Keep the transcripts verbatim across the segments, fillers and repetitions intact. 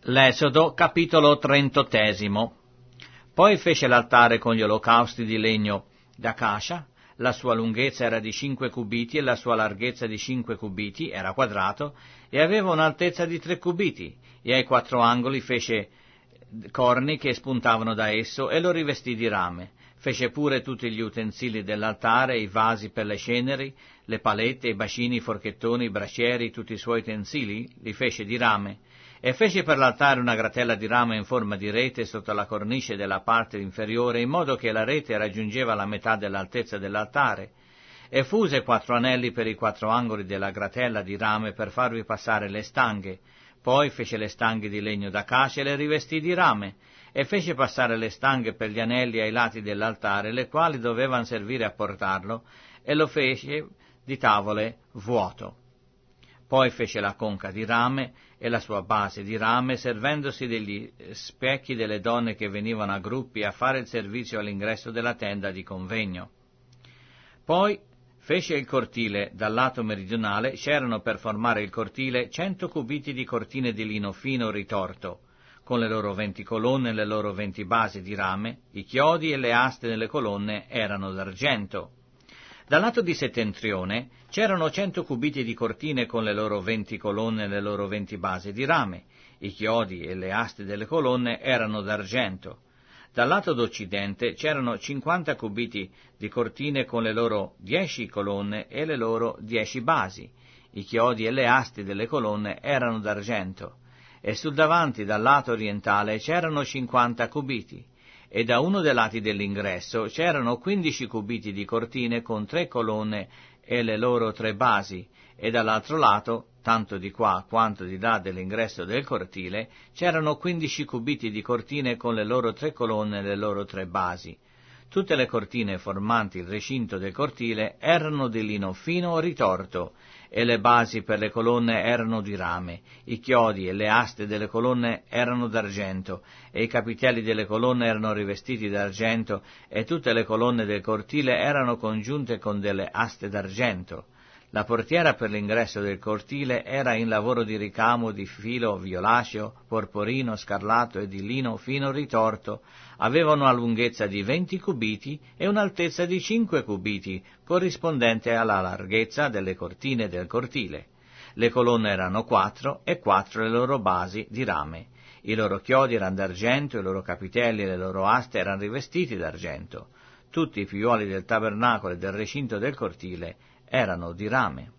L'Esodo, capitolo trentottesimo. Poi fece l'altare con gli olocausti di legno d'acacia. La sua lunghezza era di cinque cubiti e la sua larghezza di cinque cubiti, era quadrato, e aveva un'altezza di tre cubiti, e ai quattro angoli fece corni che spuntavano da esso e lo rivestì di rame. Fece pure tutti gli utensili dell'altare, i vasi per le ceneri, le palette, i bacini, i forchettoni, i bracieri, tutti i suoi utensili, li fece di rame. E fece per l'altare una gratella di rame in forma di rete sotto la cornice della parte inferiore, in modo che la rete raggiungeva la metà dell'altezza dell'altare, e fuse quattro anelli per i quattro angoli della gratella di rame per farvi passare le stanghe. Poi fece le stanghe di legno d'acacia e le rivestì di rame, e fece passare le stanghe per gli anelli ai lati dell'altare, le quali dovevano servire a portarlo, e lo fece di tavole vuoto. Poi fece la conca di rame e la sua base di rame, servendosi degli specchi delle donne che venivano a gruppi a fare il servizio all'ingresso della tenda di convegno. Poi fece il cortile. Dal lato meridionale c'erano per formare il cortile cento cubiti di cortine di lino fino ritorto, con le loro venti colonne e le loro venti basi di rame. I chiodi e le aste delle colonne erano d'argento. Dal lato di settentrione c'erano cento cubiti di cortine con le loro venti colonne e le loro venti basi di rame. I chiodi e le aste delle colonne erano d'argento. Dal lato d'occidente c'erano cinquanta cubiti di cortine con le loro dieci colonne e le loro dieci basi. I chiodi e le aste delle colonne erano d'argento. E sul davanti, dal lato orientale, c'erano cinquanta cubiti. E da uno dei lati dell'ingresso c'erano quindici cubiti di cortine con tre colonne e le loro tre basi, e dall'altro lato, tanto di qua quanto di là dell'ingresso del cortile, c'erano quindici cubiti di cortine con le loro tre colonne e le loro tre basi. Tutte le cortine formanti il recinto del cortile erano di lino fino ritorto, e le basi per le colonne erano di rame. I chiodi e le aste delle colonne erano d'argento, e i capitelli delle colonne erano rivestiti d'argento, e tutte le colonne del cortile erano congiunte con delle aste d'argento. La portiera per l'ingresso del cortile era in lavoro di ricamo di filo violaceo, porporino, scarlatto e di lino fino ritorto. Aveva una lunghezza di venti cubiti e un'altezza di cinque cubiti, corrispondente alla larghezza delle cortine del cortile. Le colonne erano quattro e quattro le loro basi di rame. I loro chiodi erano d'argento, i loro capitelli e le loro aste erano rivestiti d'argento. Tutti i piuoli del tabernacolo e del recinto del cortile erano di rame.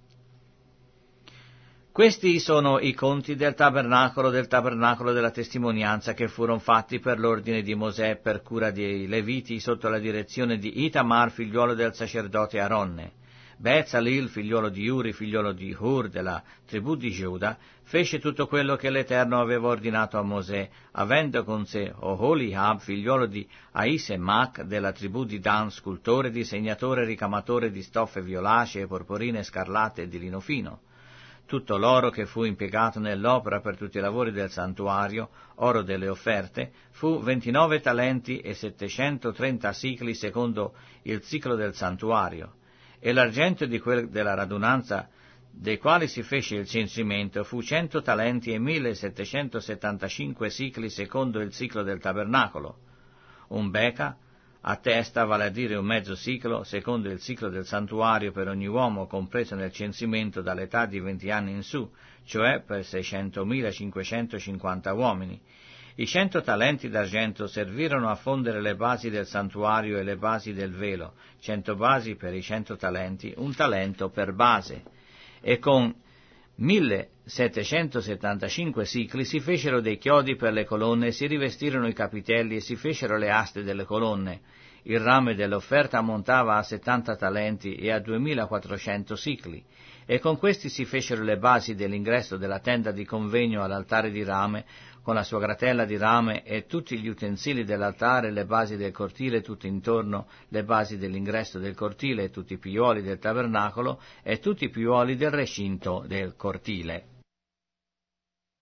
Questi sono i conti del tabernacolo, del tabernacolo della testimonianza, che furono fatti per l'ordine di Mosè per cura dei Leviti sotto la direzione di Itamar, figliuolo del sacerdote Aronne. Bezalil, figliuolo di Uri, figliuolo di Hur, della tribù di Giuda, fece tutto quello che l'Eterno aveva ordinato a Mosè, avendo con sé Oholiab, figliuolo di Ahisemach, della tribù di Dan, scultore, disegnatore, ricamatore di stoffe violacee, porporine, scarlatte e di lino fino. Tutto l'oro che fu impiegato nell'opera per tutti i lavori del santuario, oro delle offerte, fu ventinove talenti e settecentotrenta sicli secondo il ciclo del santuario. E l'argento di quel della radunanza, dei quali si fece il censimento, fu cento talenti e millesettecentosettantacinque sicli secondo il ciclo del tabernacolo. Un beca a testa, vale a dire un mezzo siclo, secondo il ciclo del santuario per ogni uomo compreso nel censimento dall'età di venti anni in su, cioè per seicentomilacinquecentocinquanta uomini. I cento talenti d'argento servirono a fondere le basi del santuario e le basi del velo, cento basi per i cento talenti, un talento per base. E con millesettecentosettantacinque sicli si fecero dei chiodi per le colonne, si rivestirono i capitelli e si fecero le aste delle colonne. Il rame dell'offerta ammontava a settanta talenti e a duemilaquattrocento sicli. E con questi si fecero le basi dell'ingresso della tenda di convegno all'altare di rame, con la sua gratella di rame e tutti gli utensili dell'altare, le basi del cortile tutto intorno, le basi dell'ingresso del cortile e tutti i piuoli del tabernacolo e tutti i piuoli del recinto del cortile.